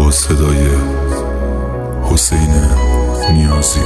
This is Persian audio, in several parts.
با صدای حسین نیازی.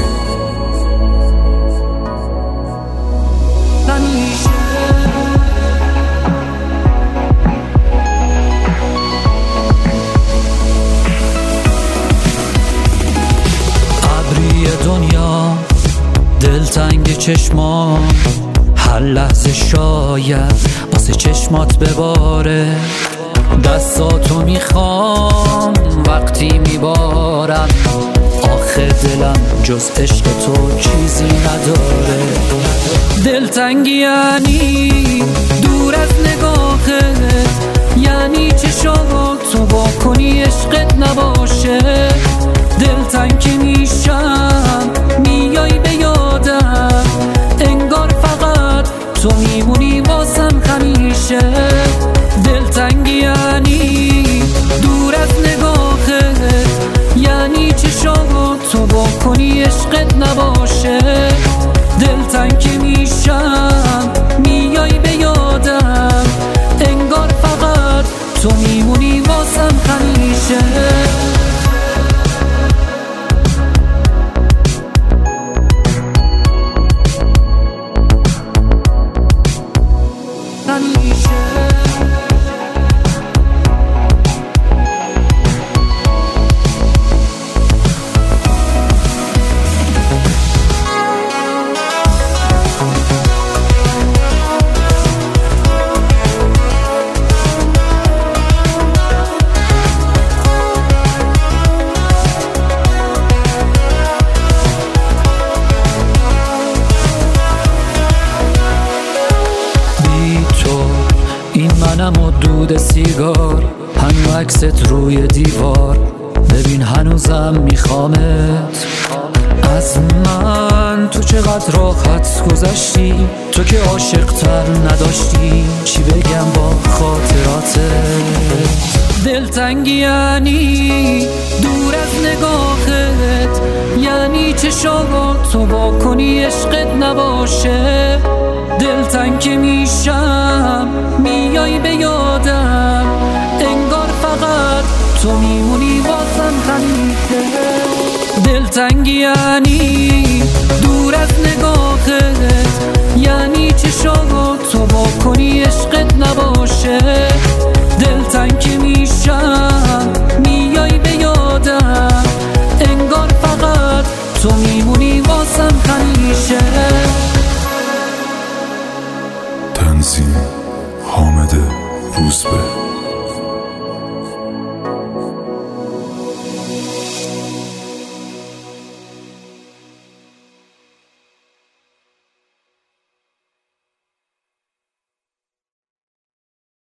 ابری دنیا دلتنگ چشمان، هر لحظه شاید واسه چشمات بباره. دستاتو میخوام وقتی میبارم، آخه دلم جز عشق تو چیزی نداره. دلتنگی یعنی دور از نگاهت، یعنی چشاتو با کنی عشقت نباشه. دلتنگ که میشم میای به یادم، انگار فقط تو میمونی واسم همیشه. دلتنگی یعنی دور از نگاهت، یعنی چشاتو با کنی عشقت نباشه. دلتنگ که میشم میای به یادم، انگار فقط تو میمونی واسم همیشه. این منم و دود سیگار، هنو عکست روی دیوار. ببین هنوزم میخوامت، از من تو چقدر راحت گذشتی. تو که عاشق تر نداشتی، چی بگم با خاطراتت. دلتنگی یعنی دور از نگاهت، یعنی چشاتو با کنی عشقت نباشه. دلتنگ که میشم میای به یادم، انگار فقط تو میمونی واسم همیشه. دلتنگی یعنی دور از نگاهت، یعنی چشاتو با کنی عشقت نباشه. دلتنگ که میشم میای به یادم، انگار فقط تو میمونی واسم همیشه. تنظیم حامد روزبه.